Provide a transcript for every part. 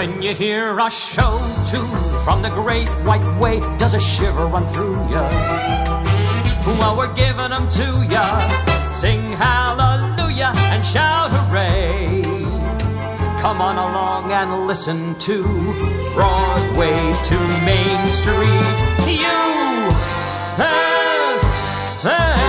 When you hear a show tune from the great white way, does a shiver run through ya? Well, we're giving them to ya. Sing hallelujah and shout hooray. Come on along and listen to Broadway to Main Street. USA.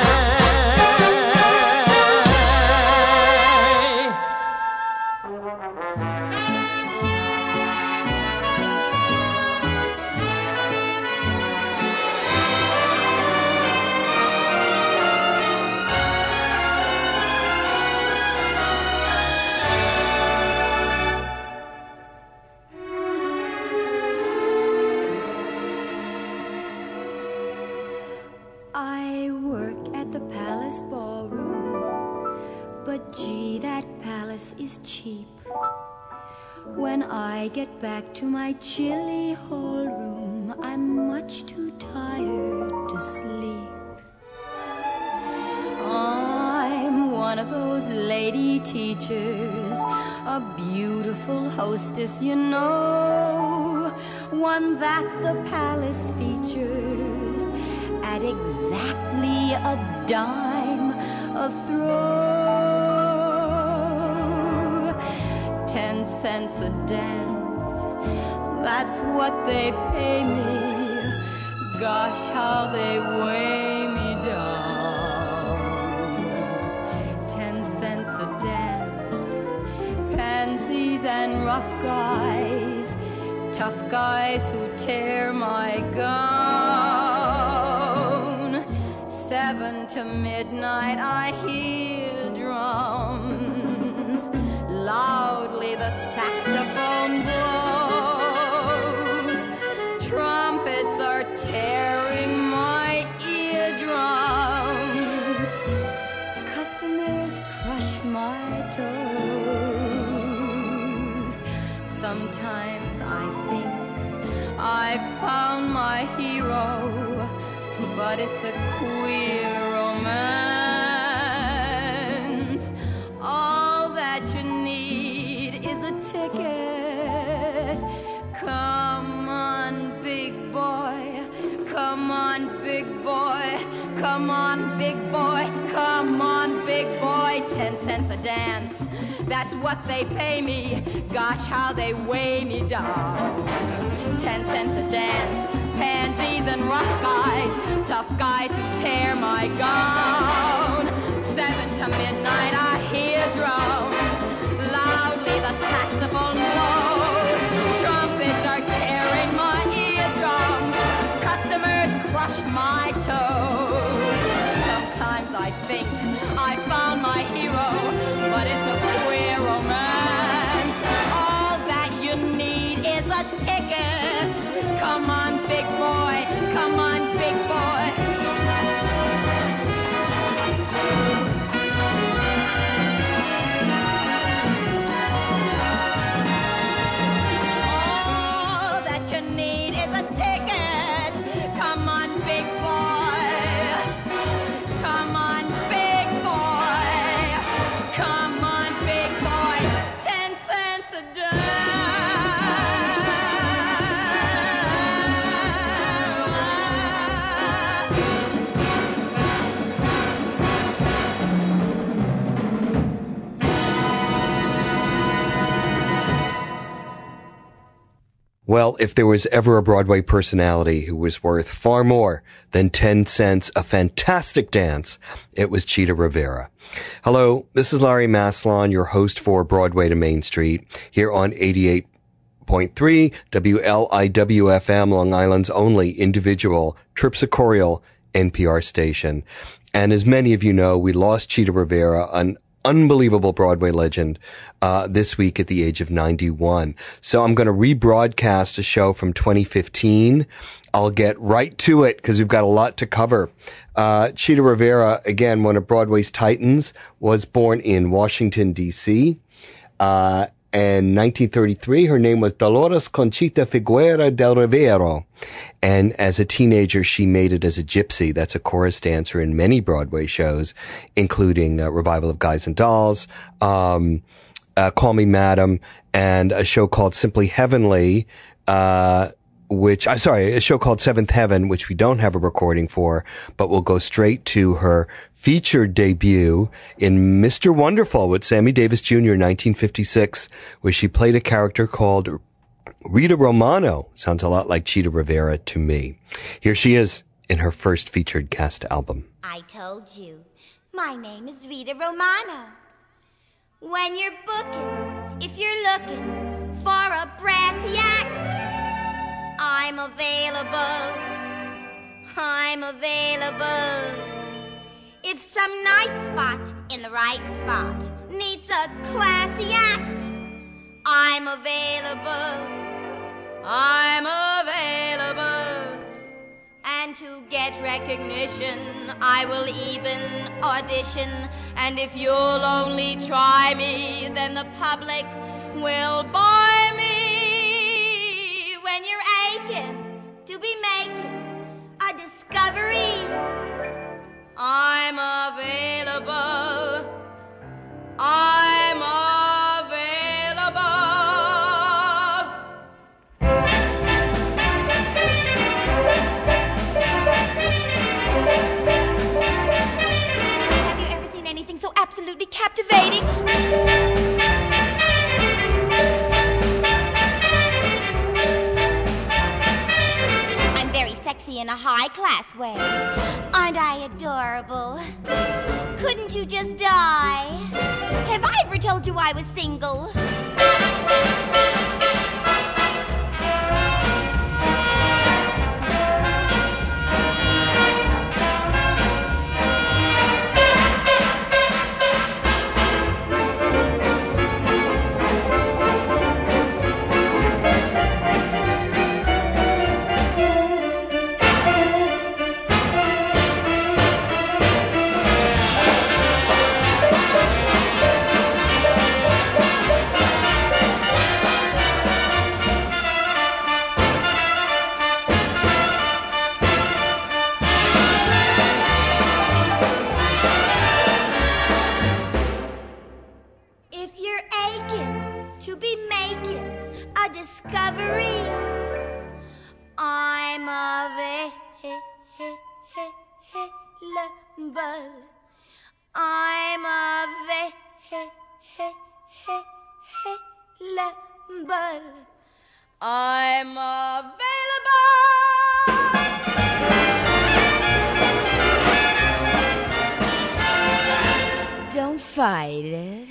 Is cheap. When I get back to my chilly hall room, I'm much too tired to sleep. I'm one of those lady teachers, a beautiful hostess, you know, one that the palace features at exactly a dime a throw. 10 cents a dance, that's what they pay me. Gosh, how they weigh me down. 10 cents a dance, pansies and rough guys, tough guys who tear my gown. 7 to midnight I hear drums, loudly the saxophone blows. Trumpets are tearing my eardrums. Customers crush my toes. Sometimes I think I found my hero, but it's a queer romance. All that you need is a ticket. Come on, big boy. Come on, big boy. Come on, big boy. Come on, big boy. 10 cents a dance, that's what they pay me. Gosh, how they weigh me down. 10 cents a dance, pansies and rough guys, tough guys who tear my gown. 7 to midnight I hear drums, loudly the saxophone blows. Trumpets are tearing my eardrums, customers crush my toes. Sometimes I think I found my hero, but it's a queer romance. All that you need is a ticket. Come on, big boy. Come on, big boy. All that you need is a ticket. Come on, big boy. Come on, big boy. Come on, big boy. 10 cents a Well, if there was ever a Broadway personality who was worth far more than 10 cents a fantastic dance, it was Chita Rivera. Hello, this is Larry Maslon, your host for Broadway to Main Street, here on 88.3 WLIW-FM, Long Island's only individual terpsichoreal NPR station. And as many of you know, we lost Chita Rivera, an unbelievable Broadway legend, this week at the age of 91. So I'm going to rebroadcast a show from 2015. I'll get right to it because we've got a lot to cover. Chita Rivera, again, one of Broadway's titans, was born in Washington, D.C. In 1933, her name was Dolores Conchita Figuera del Rivero. And as a teenager, she made it as a gypsy. That's a chorus dancer in many Broadway shows, including Revival of Guys and Dolls, Call Me Madam, and a show called Simply Heavenly, a show called Seventh Heaven, which we don't have a recording for, but we'll go straight to her featured debut in Mr. Wonderful with Sammy Davis Jr. in 1956, where she played a character called Rita Romano. Sounds a lot like Chita Rivera to me. Here she is in her first featured cast album. I told you, my name is Rita Romano. When you're booking, if you're looking for a brassy act, I'm available. If some night spot in the right spot needs a classy act, I'm available. And to get recognition, I will even audition. And if you'll only try me, then the public will buy me. When you're aching to be making a discovery, I'm available. Have you ever seen anything so absolutely captivating? I'm very sexy in a high-class way. Aren't I adorable? Couldn't you just die? Have I ever told you I was single? Discovery, I'm available. I'm available. Don't fight it.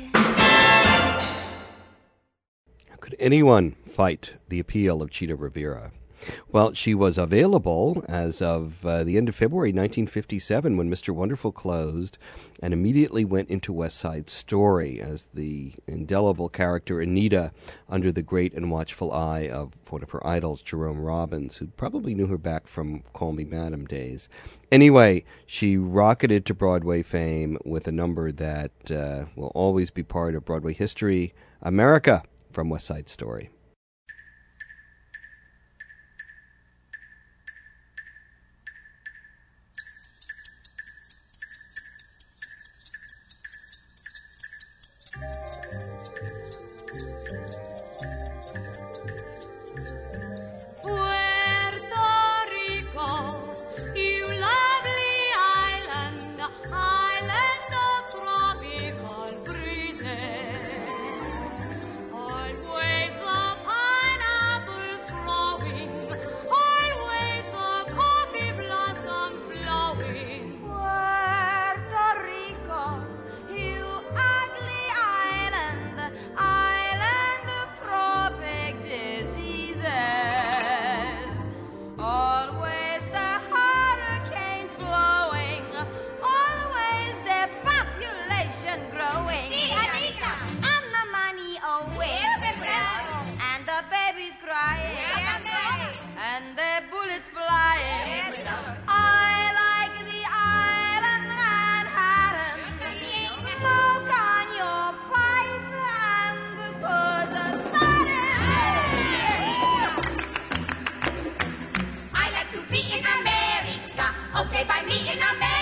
Could anyone fight the appeal of Chita Rivera? Well, she was available as of the end of February 1957 when Mr. Wonderful closed, and immediately went into West Side Story as the indelible character Anita under the great and watchful eye of one of her idols, Jerome Robbins, who probably knew her back from Call Me Madam days. Anyway, she rocketed to Broadway fame with a number that will always be part of Broadway history, America, from West Side Story.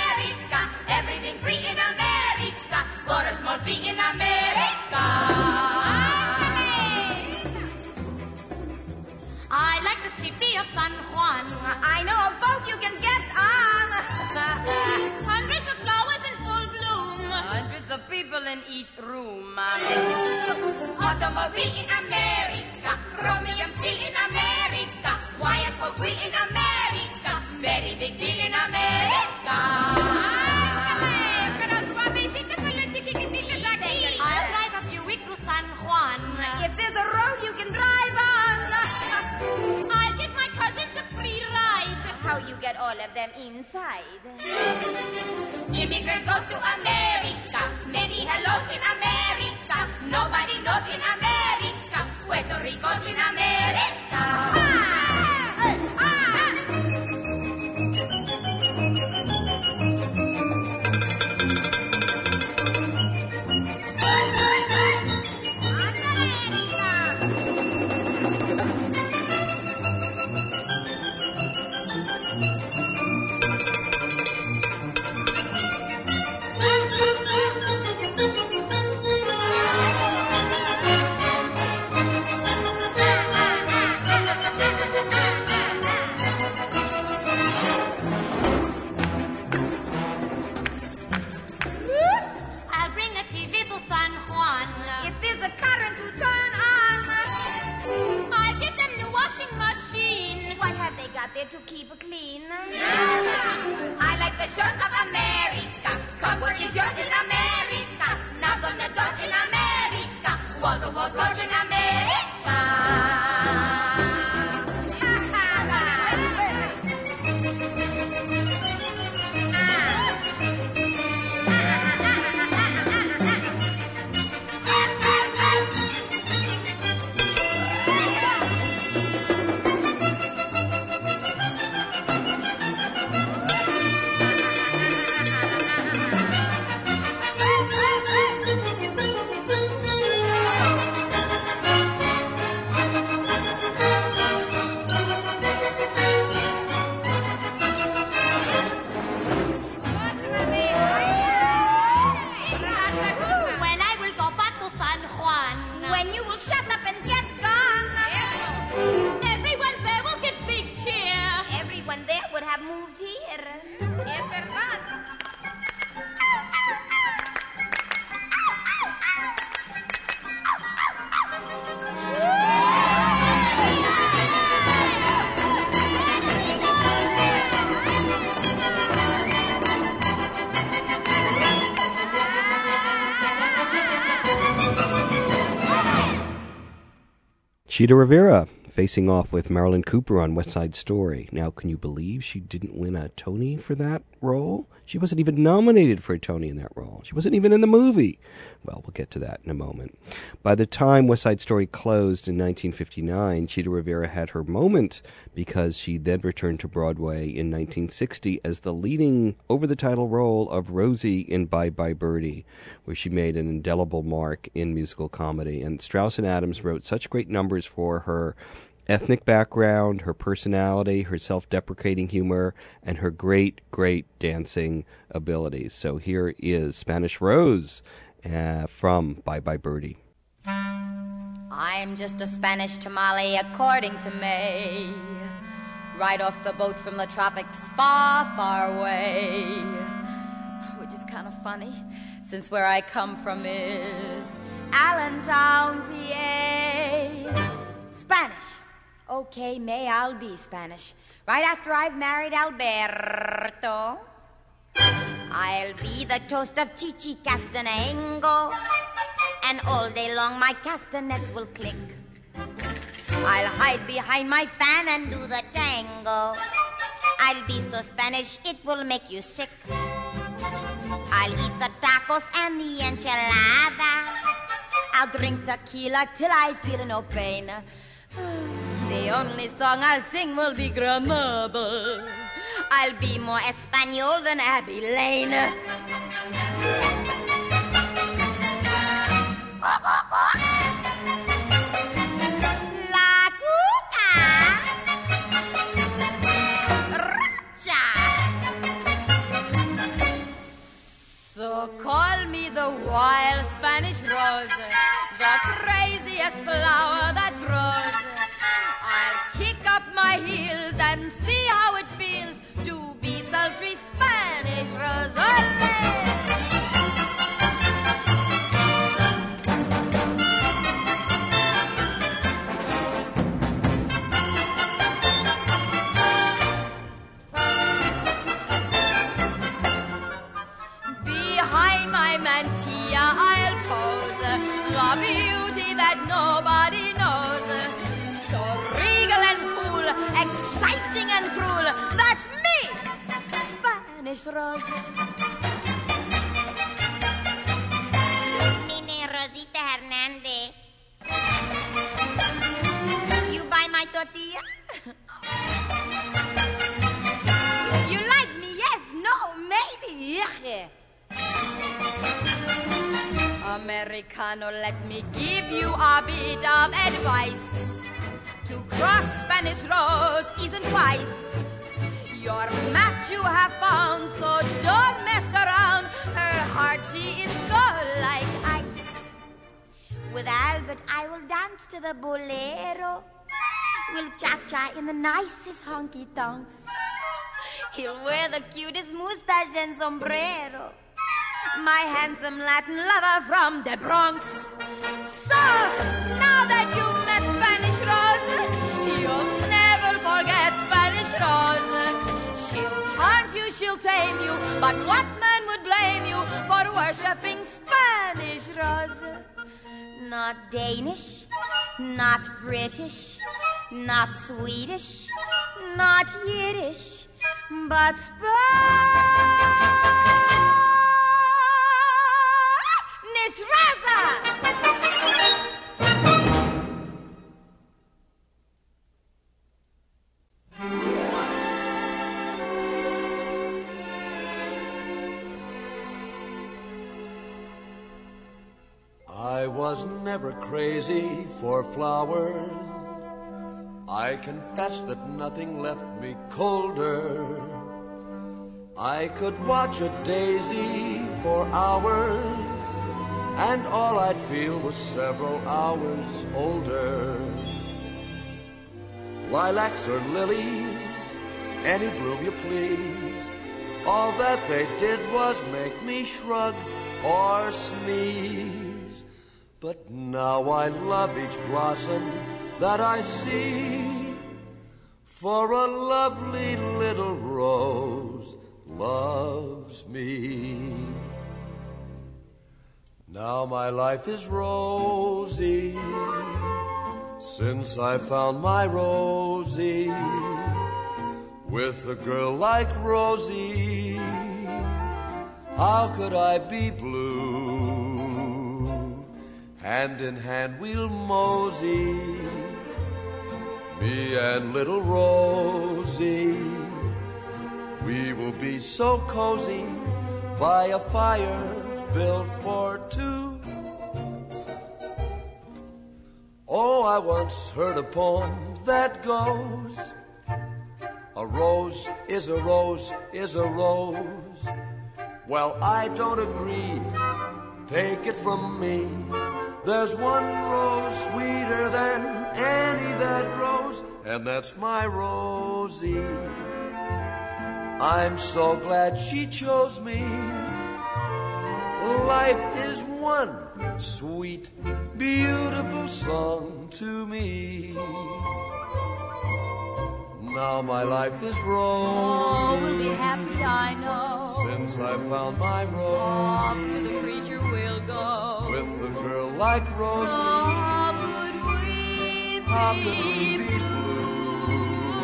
Free in America, for a small fee in America. I know a boat you can get on. Hundreds of flowers in full bloom. Hundreds of people in each room. Automobile in America, chromium steel in America, wire for wheel in America, very big deal in America. I'll drive a few weeks to San Juan. If there's a road you can drive on. I'll give my cousins a free ride. How you get all of them inside? Immigrant goes to America, many hellos in America, nobody knows in America, Puerto Rico's in America. I'll bring a TV to San Juan. If there's a current to turn on. I'll give them the washing machine. What have they got there to keep clean? I like the shores of America, comfort is yours in America, knobs on the doors in America, wall-to-wall doors in America. When I will go back to San Juan. When you will shut up and get gone. Everyone there will get big cheer. Everyone there would have moved here. Es verdad. Chita Rivera facing off with Marilyn Cooper on West Side Story. Now, can you believe she didn't win a Tony for that role? She wasn't even nominated for a Tony in that role. She wasn't even in the movie. Well, we'll get to that in a moment. By the time West Side Story closed in 1959, Chita Rivera had her moment because she then returned to Broadway in 1960 as the leading over-the-title role of Rosie in Bye Bye Birdie, where she made an indelible mark in musical comedy. And Strauss and Adams wrote such great numbers for her ethnic background, her personality, her self-deprecating humor, and her great, great dancing abilities. So here is Spanish Rose from Bye Bye Birdie. I'm just a Spanish tamale according to May, right off the boat from the tropics far, far away, which is kind of funny since where I come from is Allentown, PA. Spanish. Okay, May, I'll be Spanish. Right after I've married Alberto, I'll be the toast of Chichi Castanango, and all day long my castanets will click. I'll hide behind my fan and do the tango. I'll be so Spanish it will make you sick. I'll eat the tacos and the enchilada. I'll drink tequila till I feel no pain. The only song I'll sing will be Granada. I'll be more Espanol than Abbey Lane. La cuca. Racha. So call me the wild Spanish rose, the craziest flower that grows. I'll kick up my heels and see how it rosas, ole! Behind my mantilla I'll pose, the beauty that nobody knows. So regal and cool, exciting and cruel, that's me, Spanish Rose. Mi name Rosita Hernandez. You buy my tortilla? You like me, yes, no, maybe, yeah. Americano, let me give you a bit of advice. To cross Spanish Rose isn't wise. Your match you have found, so don't mess around. Her heart, she is cold like ice. With Albert, I will dance to the bolero. We'll cha-cha in the nicest honky-tonks. He'll wear the cutest mustache and sombrero. My handsome Latin lover from the Bronx. So, now that you've met Spanish Rose, you'll never forget Spanish Rose. She'll taunt you, she'll tame you, but what man would blame you for worshipping Spanish Rose? Not Danish, not British, not Swedish, not Yiddish, but Spanish Rosa! I was never crazy for flowers. I confess that nothing left me colder. I could watch a daisy for hours, and all I'd feel was several hours older. Lilacs or lilies, any bloom you please, all that they did was make me shrug or sneeze. But now I love each blossom that I see, for a lovely little rose loves me. Now my life is rosy since I found my Rosie. With a girl like Rosie, how could I be blue? Hand in hand we'll mosey, me and little Rosie. We will be so cozy by a fire built for two. Oh, I once heard a poem that goes, a rose is a rose is a rose. Well, I don't agree, take it from me. There's one rose sweeter than any that grows, and that's my Rosie. I'm so glad she chose me. Life is one sweet, beautiful song to me. Now my life is rosy. Oh, we'll be happy, I know. Since I found my Rosie. Off to the preacher we'll go. With a girl like Rosie. So how could we be blue?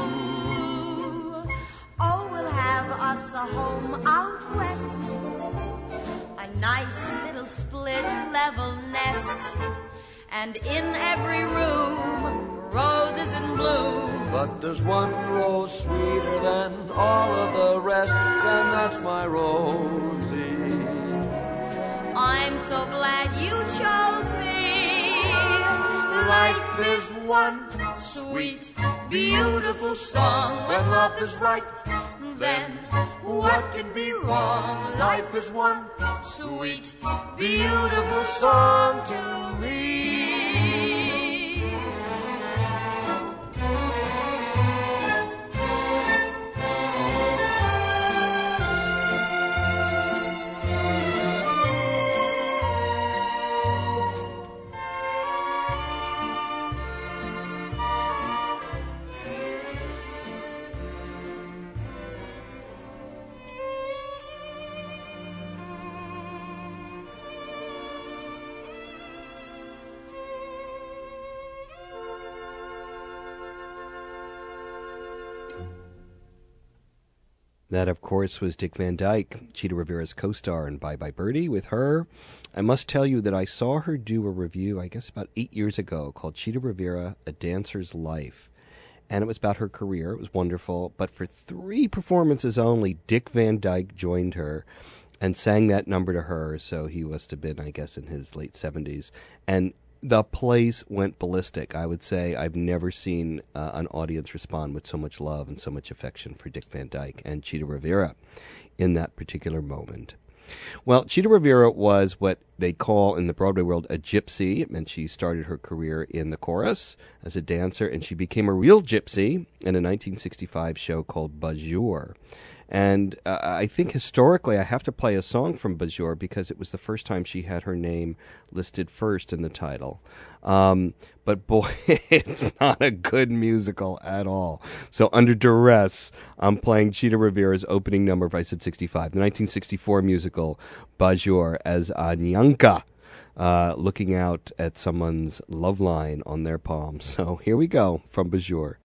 Oh, we'll have us a home out west, a nice little split level nest, and in every room roses in bloom. But there's one rose sweeter than all of the rest, and that's my Rosie. I'm so glad you chose me. Life is one sweet, beautiful song. When love is right, then what can be wrong? Life is one sweet, beautiful song to me. That, of course, was Dick Van Dyke, Cheetah Rivera's co-star in Bye Bye Birdie. With her, I must tell you that I saw her do a review, I guess about 8 years ago, called Cheetah Rivera, A Dancer's Life. And it was about her career. It was wonderful. But for 3 performances only, Dick Van Dyke joined her and sang that number to her. So he must have been, I guess, in his late 70s. And the place went ballistic. I would say I've never seen an audience respond with so much love and so much affection for Dick Van Dyke and Cheetah Rivera in that particular moment. Well, Cheetah Rivera was what they call in the Broadway world a gypsy. It meant she started her career in the chorus as a dancer, and she became a real gypsy in a 1965 show called Bonjour. And I think historically I have to play a song from Bonjour because it was the first time she had her name listed first in the title. But boy, it's not a good musical at all. So under duress, I'm playing Cheetah Rivera's opening number of I Said 65, the 1964 musical Bonjour, as Anyanka, looking out at someone's love line on their palm. So here we go from Bonjour.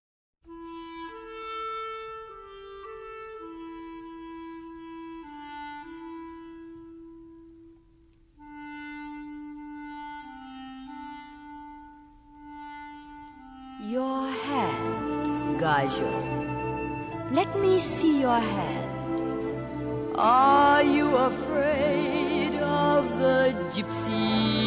Your hand, Gajo. Let me see your hand. Are you afraid of the gypsy?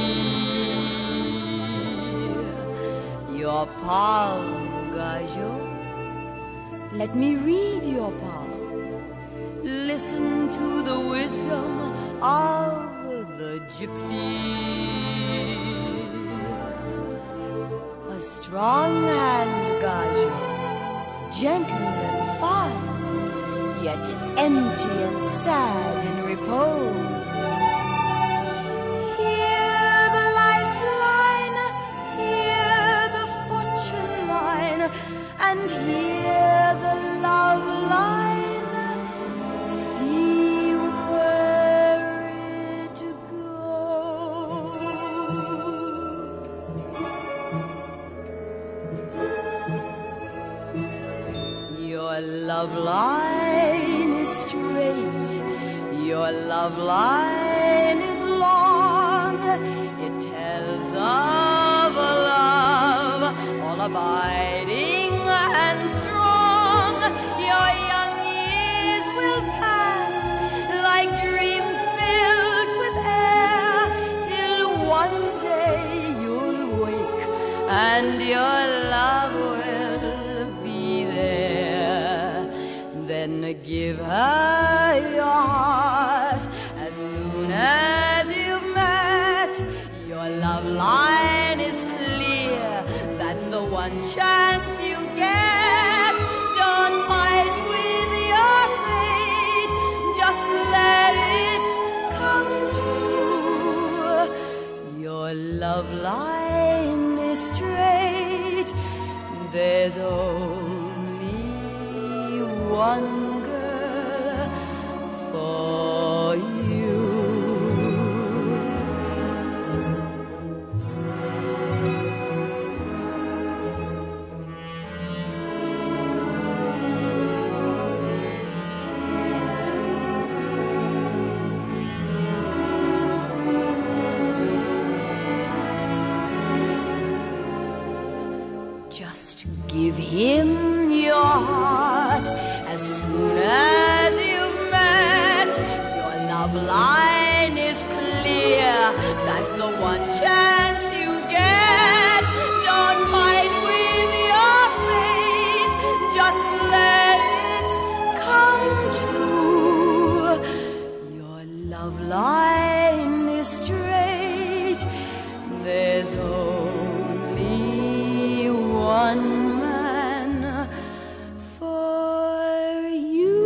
Your palm, Gajo. Let me read your palm. Listen to the wisdom of the gypsy. A strong hand, Gajo, gentle and fine, yet empty and sad in repose. Hear the lifeline, hear the fortune line, and hear the love line. See where it goes. Your love line is straight, your love line is long. It tells of a love all abiding and strong. Your young years will pass like dreams filled with air, till one day you'll wake and your love will be there. Then give her your heart as soon as you've met. Your love line is clear, that's the one chance you get. Don't fight with your fate, just let it come true. Your love line is straight, there's only one girl for you. Just give him your heart as soon as you've met. Your love line is clear, that's the one chance you get. Don't fight with your fate, just let it come true. Your love line is straight, there's only one man for you.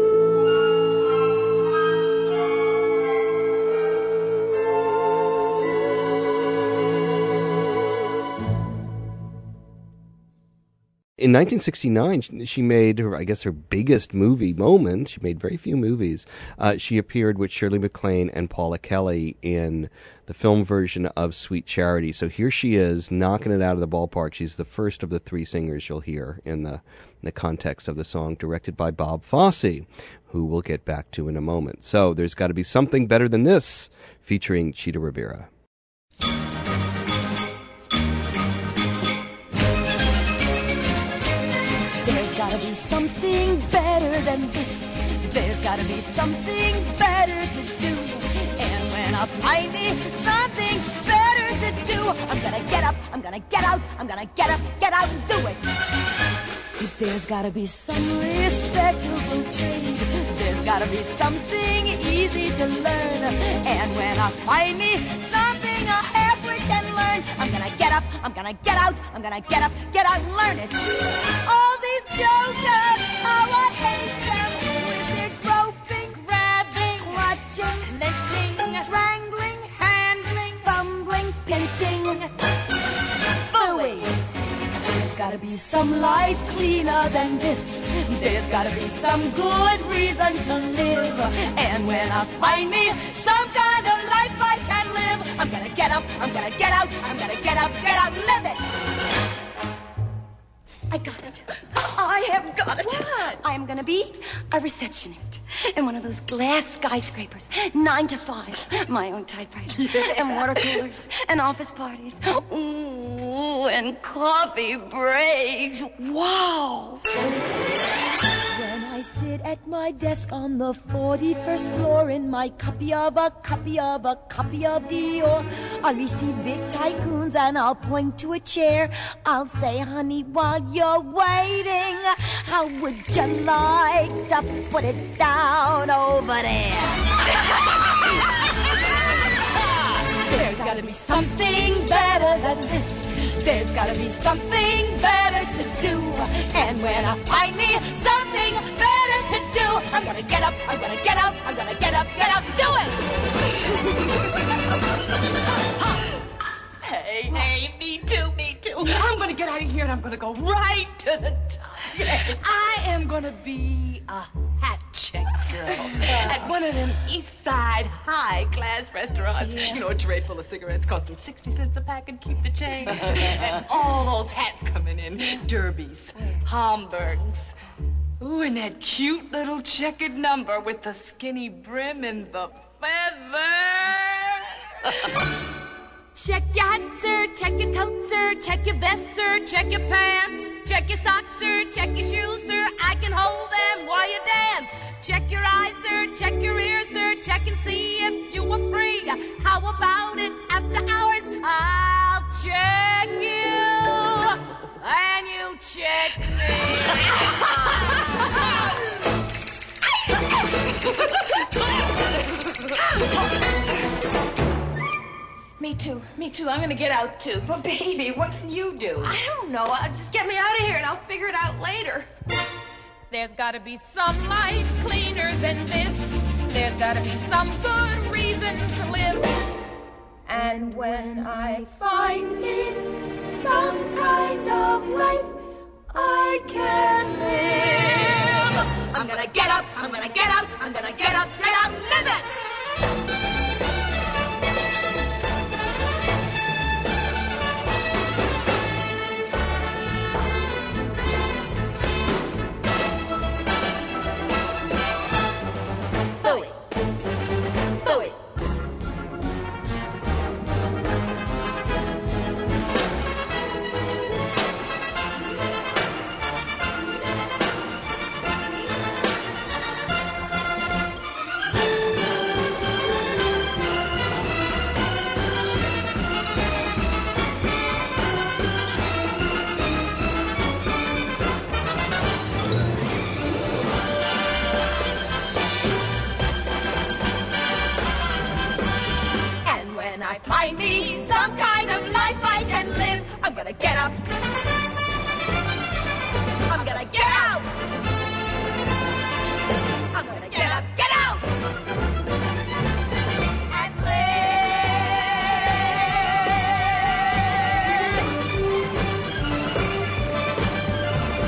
in 1969, she made her, I guess, her biggest movie moment. She made very few movies. She appeared with Shirley MacLaine and Paula Kelly in the film version of Sweet Charity. So here she is, knocking it out of the ballpark. She's the first of the three singers you'll hear in the context of the song, directed by Bob Fosse, who we'll get back to in a moment. So there's got to be something better than this, featuring Chita Rivera. There's gotta be something better than this. There's gotta be something better to do. And when I find me something better to do, I'm gonna get up, I'm gonna get out, I'm gonna get up, get out and do it. There's gotta be some respectable trade. There's gotta be something easy to learn. And when I find me something I halfway can learn, I'm gonna get up, I'm gonna get out, I'm gonna get up, get out and learn it. All these jokers, how I hate them, with their groping, grabbing, clutching, lynching, strangling, handling, fumbling, pinching. Phooey! There's gotta be some life cleaner than this. There's gotta be some good reason to live. And when I find me some kind of life I can live, I'm gonna get up, I'm gonna get out, I'm gonna get up, get out, live it. I got it. I have got it. What? I am gonna be a receptionist in one of those glass skyscrapers, 9 to 5, my own typewriter, and water coolers, and office parties, ooh, and coffee breaks. Wow! When I sit at my desk on the 41st floor in my copy of Dior, I'll receive big tycoons and I'll point to a chair. I'll say, honey, while you're waiting, how would you like to put it down over there? There's gotta be something better than this. There's gotta be something better to do. And when I find me something better to do, I'm gonna get up, I'm gonna get out, I'm gonna get up, do it! Hey, me too. I'm gonna get out of here and I'm gonna go right to the top. I am gonna be a hat check girl at one of them East Side high-class restaurants. Yeah. You know, a tray full of cigarettes cost them 60 cents a pack and keep the change. And all those hats coming in, derbies, Hamburgs. Ooh, and that cute little checkered number with the skinny brim and the feather. Check your hat, sir, check your coat, sir, check your vest, sir, check your pants, check your socks, sir, check your shoes, sir, I can hold them while you dance. Check your eyes, sir, check your ears, sir, check and see if you are free. How about it after hours? I'll check you, and you check Me too. I'm gonna get out too. But baby, what can you do? I don't know. Just get me out of here and I'll figure it out later. There's gotta be some life cleaner than this. There's gotta be some good reason to live. And when I find it, some kind of life I can live, I'm gonna get up, I'm gonna get out, I'm gonna get up, live it! Find me some kind of life I can live. I'm gonna get up. I'm gonna get out. I'm gonna get up, get out. And live.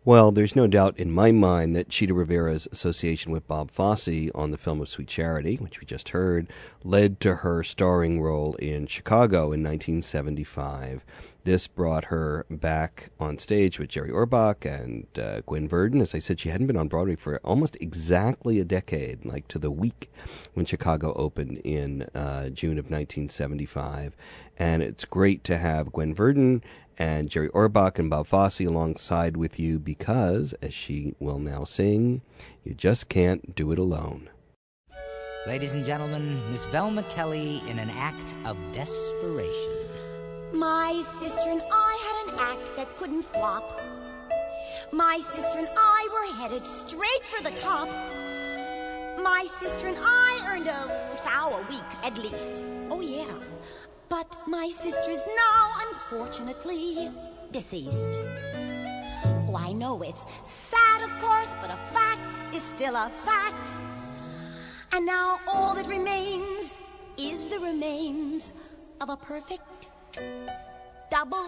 Well, there's no doubt in my mind that Chita Rivera's association with Bob Fosse on the film of Sweet Charity, which we just heard, led to her starring role in Chicago in 1975. This brought her back on stage with Jerry Orbach and Gwen Verdon. As I said, she hadn't been on Broadway for almost exactly a decade, like to the week when Chicago opened in June of 1975. And it's great to have Gwen Verdon and Jerry Orbach and Bob Fosse alongside with you because, as she will now sing, you just can't do it alone. Ladies and gentlemen, Miss Velma Kelly in an act of desperation. My sister and I had an act that couldn't flop. My sister and I were headed straight for the top. My sister and I earned $1,000 a week at least. Oh yeah. But my sister is now, unfortunately, deceased. Oh, I know it's sad, of course, but a fact is still a fact. And now all that remains is the remains of a perfect double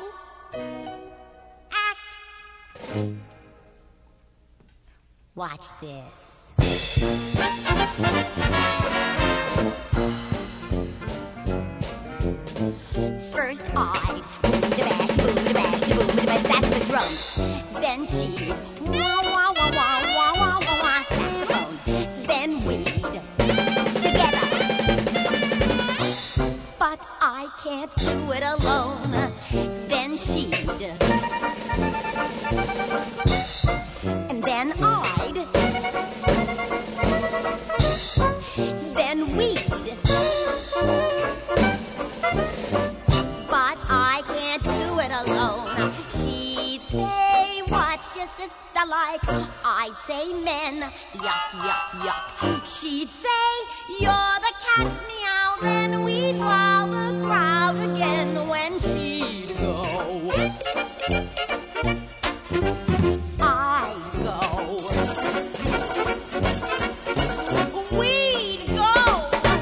act. Watch this. First I'd booty-bash, booty-bash, booty-bash, that's the drum. Then she'd wah-wah-wah-wah-wah-wah-wah, saxophone. Then we'd together. But I can't do it alone. Then she'd, and then I'd, then we'd. But I can't do it alone. She'd say, what's your sister like? I'd say men, yuck, yuck, yuck. She'd say, you're the cat's meow. Then we'd wow the crowd again when she'd go. I'd go. We'd go.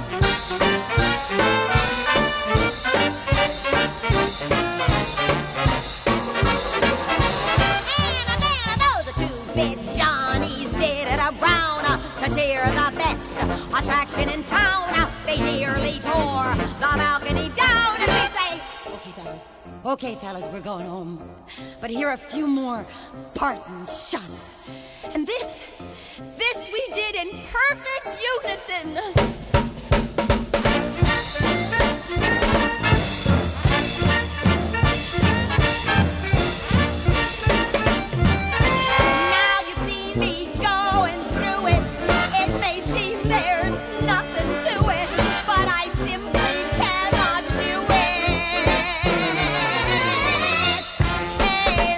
And those are two big Johnnies did it around to cheer the best attraction in town. They nearly tore the balcony down and they say, okay fellas, we're going home. But here are a few more parting shots. And this we did in perfect unison. Now you've seen me going through it. It may seem there's nothing to it, but I simply cannot do it. Hey,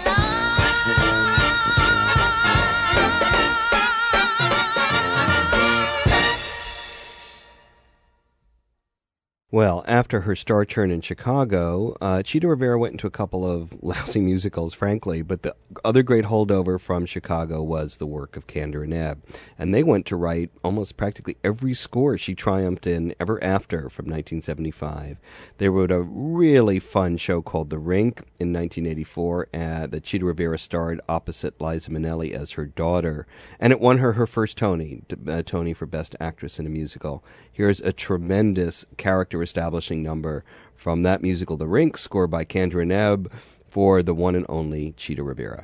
Well, after her star turn in Chicago, Chita Rivera went into a couple of lousy musicals, frankly, but the other great holdover from Chicago was the work of Kander and Ebb. And they went to write almost practically every score she triumphed in ever after from 1975. They wrote a really fun show called The Rink in 1984 that Chita Rivera starred opposite Liza Minnelli as her daughter. And it won her her first Tony for Best Actress in a Musical. Here's a tremendous character-establishing number from that musical, The Rink, scored by Kander and Ebb for the one and only Chita Rivera.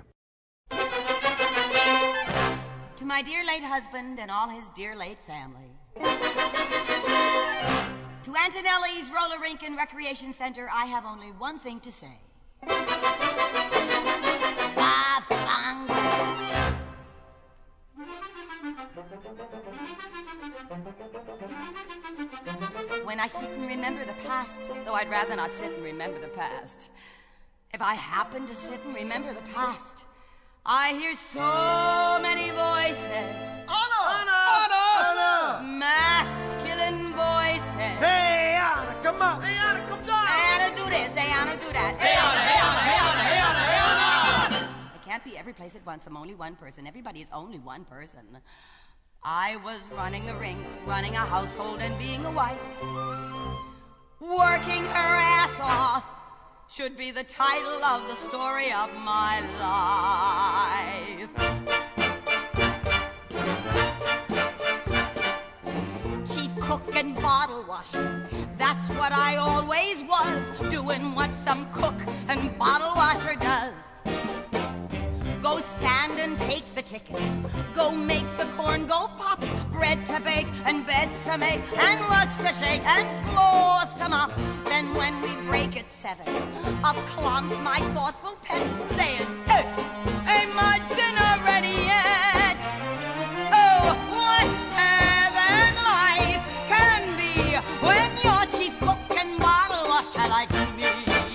To my dear late husband and all his dear late family. To Antonelli's Roller Rink and Recreation Center, I have only one thing to say. When I sit and remember the past, though I'd rather not sit and remember the past, if I happen to sit and remember the past, I hear so many voices. Anna! Masculine voices. Hey, Anna, come on. Hey, Anna, come down. Hey, Anna, do this. Hey, Anna, do that. Hey, Anna, hey, Anna, hey, Anna, hey, Anna, hey, Anna. I can't be every place at once. I'm only one person. Everybody is only one person. I was running the rink, running a household and being a wife, working her ass off. should be the title of the story of my life. Chief cook and bottle washer, that's what I always was, doing what some cook and bottle washer does. Go stand and take the tickets, go make the corn go pop, bread to bake and beds to make and rugs to shake and floors to mop. Then when we break at 7, up clumps my thoughtful pet, saying, "Hey, ain't my dinner ready yet?" Oh, what heaven life can be when your chief cook and bottle washer like me.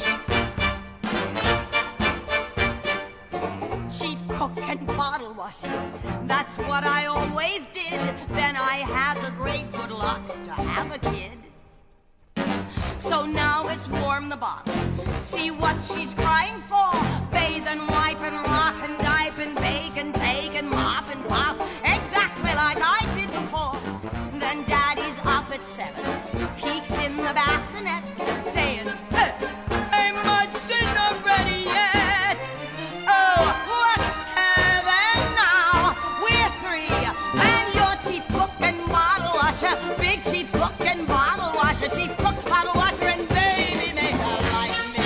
Chief cook and bottle washer, that's what I always did. Then I had the great good luck to have a kid. So now it's warm the bottle, see what she's crying for. Bathe and wipe and rock and dive and bake and take and mop and pop, exactly like I did before. Then daddy's up at 7, peeks in the bassinet, saying, "Hey, ain't my dinner ready yet?" Oh, what heaven now, we're 3, and your chief cook and bottle washer, big chief cook and bottle washer, chief cook, bottle washer, and baby maker like me.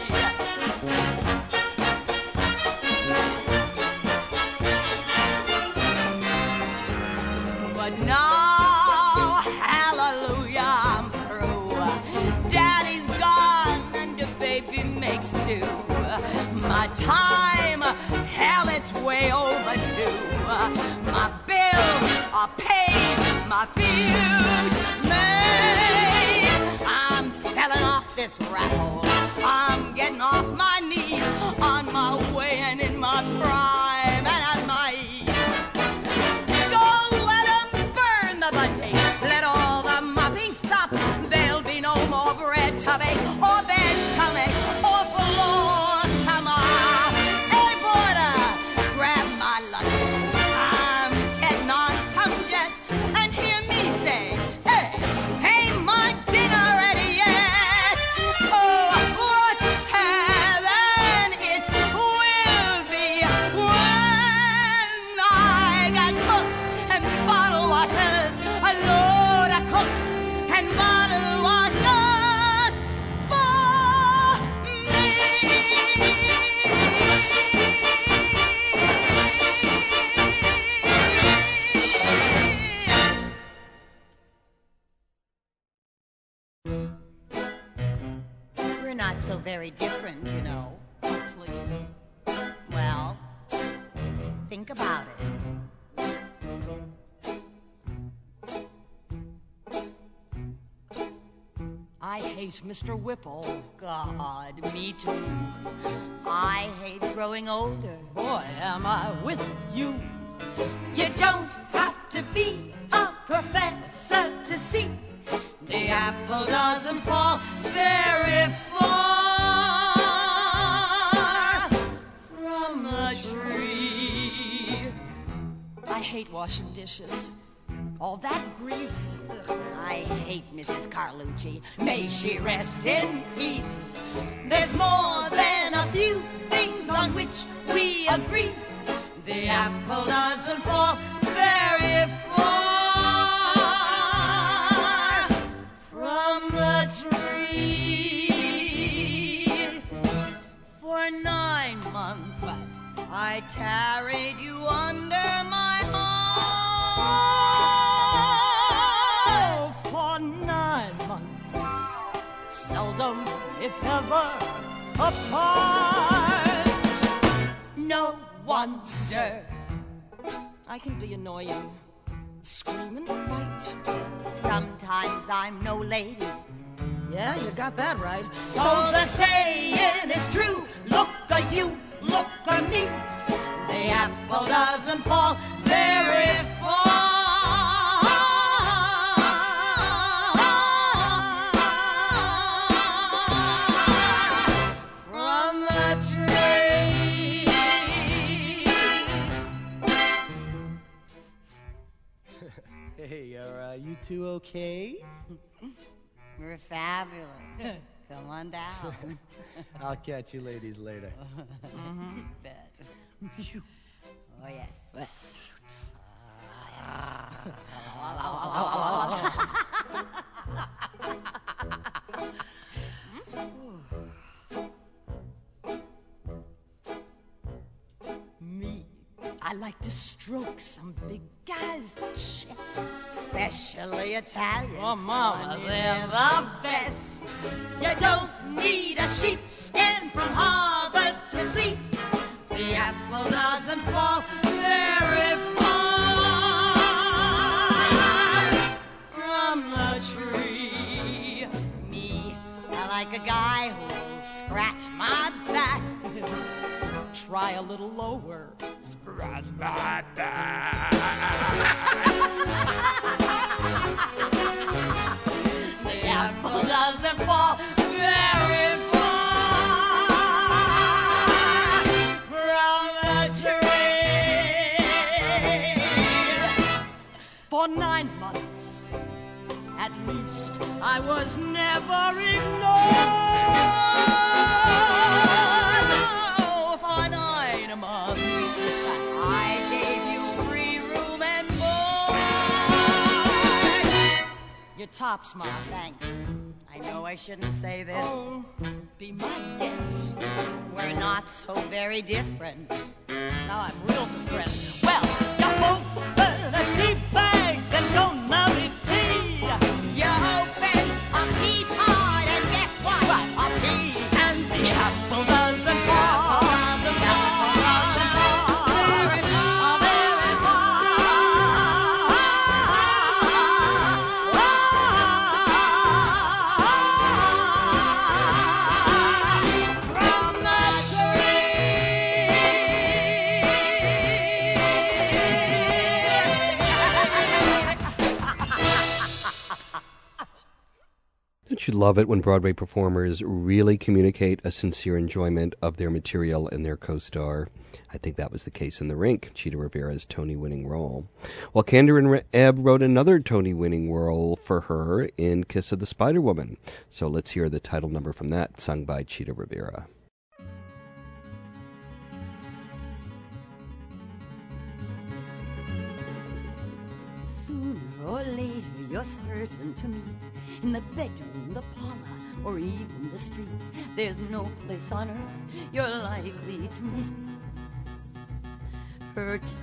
But now, hallelujah, I'm through. Daddy's gone and the baby makes 2. My time, hell, it's way overdue. My bills are paid, my future's made. I'm selling off this rat hole, I'm getting off my knees, on my way and in my prime and at my ease. Go let 'em burn the butty, let all the mopping stop. There'll be no more bread to bake or beds to make or floors to mop. Hey, porter, grab my luggage, I'm getting on some jet, and hear me say, "Hey, ain't my dinner ready yet?" Oh, what heaven it will be when I got cooks and bottle washers, a load of cooks and bottle washers for me. We're not so very different, you know. Please. Well, think about it. I hate Mr. Whipple. God, me too. I hate growing older. Boy, am I with you. You don't have to be a professor to see The apple doesn't fall very far from the tree. I hate washing dishes. All that grease. Ugh. I hate Mrs. Carlucci. May she rest in peace. There's more than a few things on which we agree. The apple doesn't fall very far from the tree. For 9 months, I carried you under my arm. For 9 months, seldom, if ever, apart. No wonder I can be annoying, scream and fight. sometimes I'm no lady. Yeah, you got that right. So the saying is true. Look-a-you, look-a-me. The apple doesn't fall very far from the tree. Hey, are you two okay? We're fabulous. Come on down. I'll catch you ladies later. Bet. Oh, yes. Yes. Me, I like to stroke some big guy's chest. Especially Italian. Oh, Mama, they're the best. You don't need a sheepskin from Harvard to see the apple doesn't fall very far from the tree. Me, I like a guy who'll scratch my back. Try a little lower. Scratch my back. The apple doesn't fall very far from the tree. For 9 months, at least, I was never ignored. Oh, for 9 months, I gave you free room and board. Your top's mine. Thanks. I know I shouldn't say this. Oh, be my guest. We're not so very different. Now I'm real depressed. Well, you open a tea bag, there's gonna be tea. You open a pea pod and guess what? What? A pea. And the apple doesn't fall. The apple doesn't fall very far. Very far from the Don't you love it when Broadway performers really communicate a sincere enjoyment of their material and their co-star? I think that was the case in The Rink, Chita Rivera's Tony-winning role. While Kander Ebb wrote another Tony-winning role for her in Kiss of the Spider Woman. So let's hear the title number from that, sung by Chita Rivera. Sooner or later you're certain to meet in the bedroom, the parlor, or even the street. There's no place on earth you're likely to miss her kiss.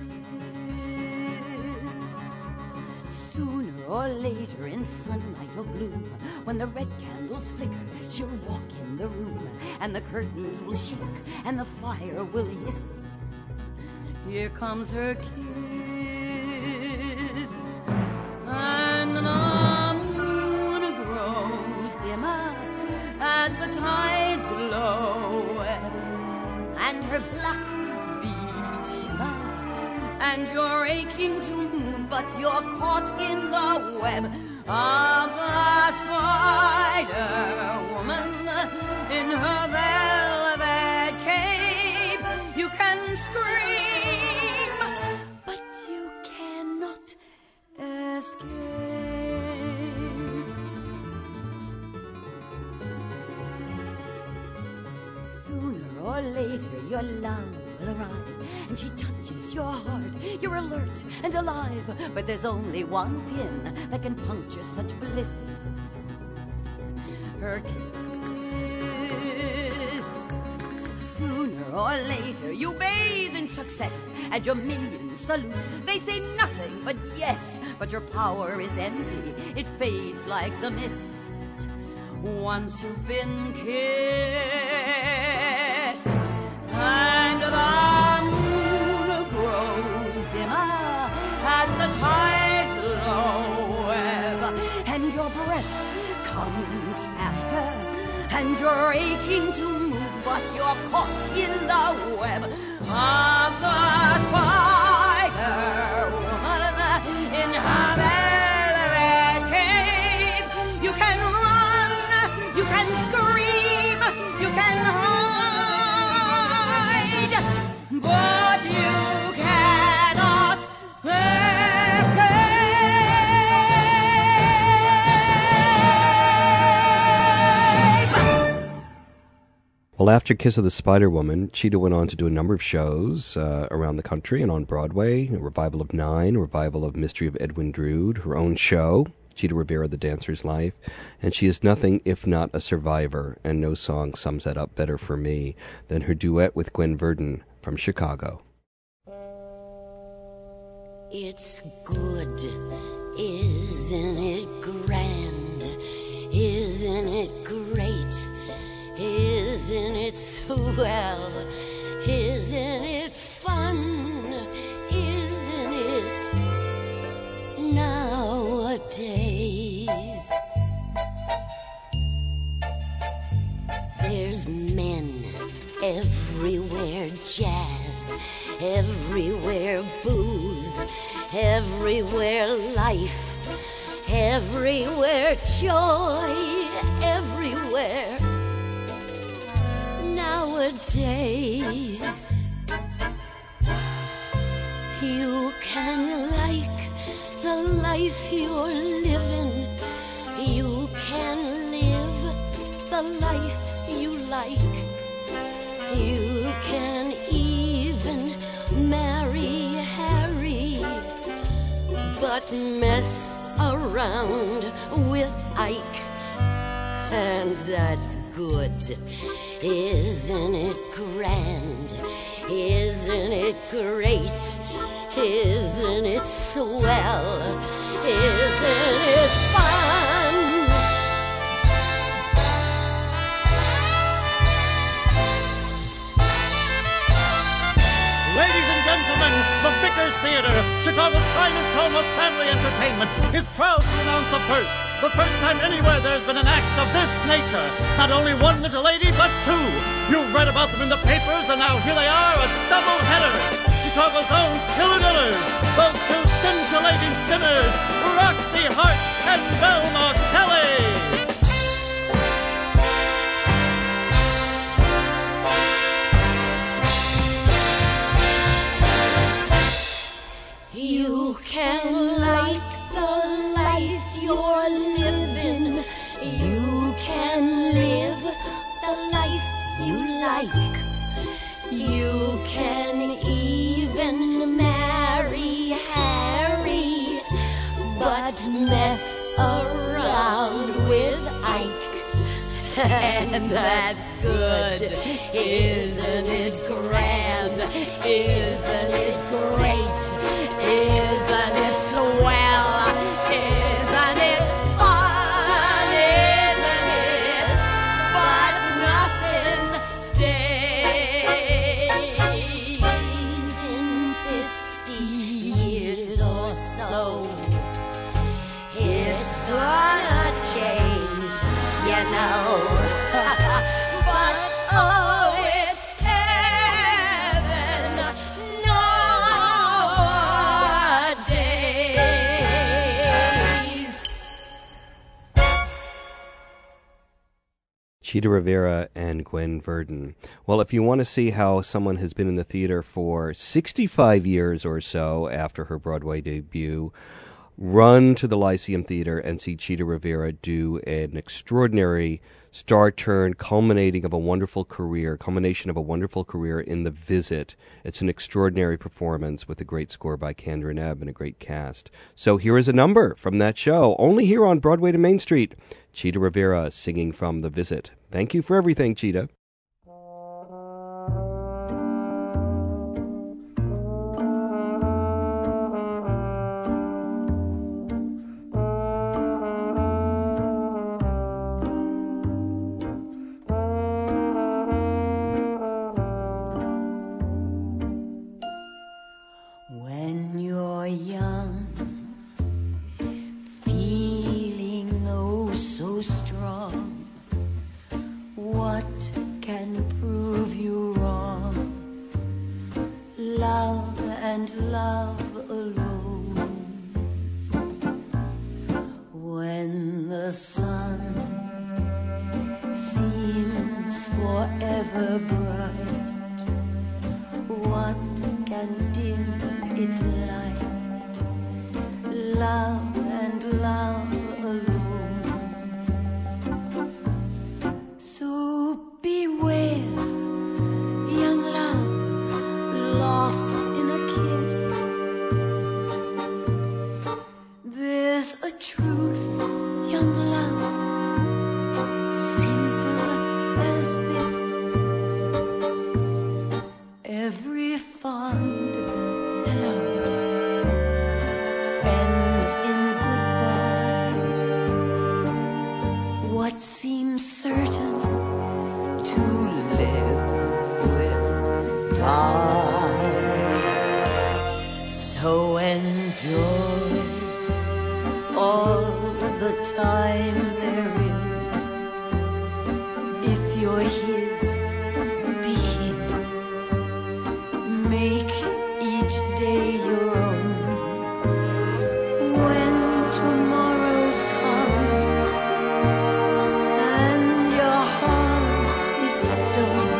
Sooner or later in sunlight or gloom, when the red candles flicker, she'll walk in the room, and the curtains will shake, and the fire will hiss. Here comes her kiss, and the moon grows dimmer at the tide's low, and her black beads shimmer, and you're aching to move, but you're caught in the web of the Spider Woman. In her velvet cape, you can scream, but you cannot escape. Sooner or later your love will arrive, and she touches your heart. You're alert and alive, but there's only one pin that can puncture such bliss. Her kiss. Sooner or later you bathe in success, and your millions salute. They say nothing but yes, but your power is empty. It fades like the mist once you've been kissed, and the moon grows dimmer at the tide's low ebb, and your breath comes faster, and you're aching to move, but you're caught in the web of the Spider Woman. In her velvet cape, you can run, you can scream, you can hide, but you cannot escape. Well, after Kiss of the Spider Woman, Cheetah went on to do a number of shows around the country and on Broadway, a revival of Nine, a revival of Mystery of Edwin Drood, her own show, Cheetah Rivera, The Dancer's Life, and she is nothing if not a survivor, and no song sums that up better for me than her duet with Gwen Verdon from Chicago. It's good, isn't it grand? Isn't it great? Isn't it swell? Isn't it fun? Isn't it nowadays? There's men everywhere, jazz everywhere, booze everywhere, life everywhere, joy everywhere. Nowadays, you can like the life you're living. You can live the life you like. You can even marry Harry, but mess around with Ike, and that's good. Isn't it grand? Isn't it great? Isn't it swell? Isn't it fun? Ladies and gentlemen, the Vickers Theater, Chicago's finest home of family entertainment, is proud to announce the first time anywhere there's been an act of this nature. Not only one little lady, but two. You've read about them in the papers, and now here they are, a double-header. Chicago's own Killer Dillers, those two scintillating sinners, Roxy Hart and Velma Kelly. You can like the life you're living. You can live the life you like. You can even marry Harry, but mess around with Ike. And that's good. Isn't it grand? Isn't it great? Isn't it swell? Isn't it fun? Isn't it? But nothing stays. In 50 years or so, it's gonna change, you know. But oh, it's heaven nowadays. Cheetah Rivera and Gwen Verdon. Well, if you want to see how someone has been in the theater for 65 years or so after her Broadway debut, run to the Lyceum Theater and see Cheetah Rivera do an extraordinary star turn culmination of a wonderful career in The Visit. It's an extraordinary performance with a great score by Kander Nebb and a great cast. So here is a number from that show, only here on Broadway to Main Street. Cheetah Rivera singing from The Visit. Thank you for everything, Cheetah. When you're young, feeling oh so strong, what can prove you wrong? Love and love alone. When the sun seems forever bright, what can dim its light? Love and love alone. So beware seems certain to live will die. So enjoy all the time there is. If you're his, be his. Make each day your own. When tomorrow's come and your heart is stone,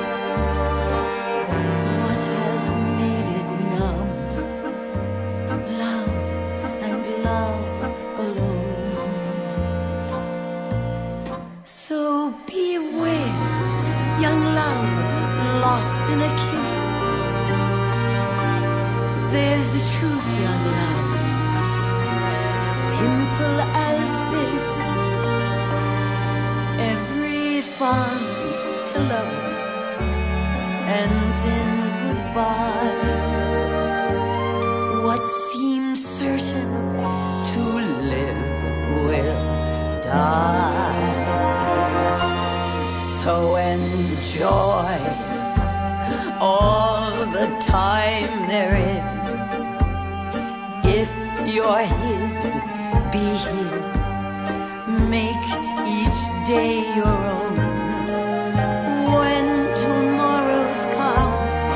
what has made it numb? Love and love alone. So beware, young love, lost in a kiss. There's the truth, young love, simple as this. Every fond hello ends in goodbye. What seems certain to live will die. So enjoy all the time there is. If you're his, be his. Make each day your own. When tomorrow's come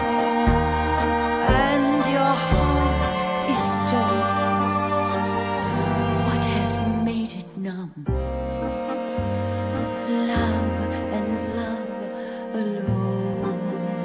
and your heart is stone, what has made it numb? Love and love alone.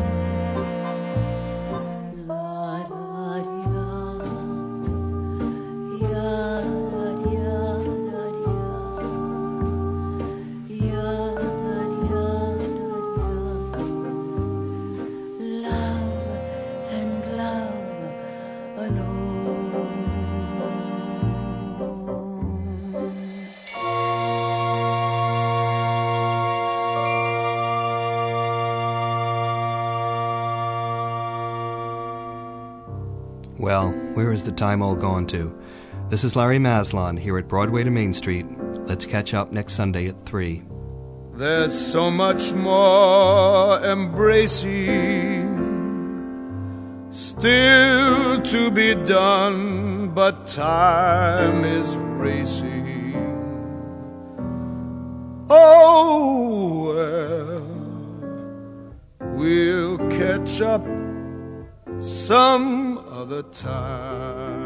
Well, where is the time all gone to? This is Larry Maslon here at Broadway to Main Street. Let's catch up next Sunday at 3. There's so much more embracing still to be done, but time is racing. Oh, well, we'll catch up some other time.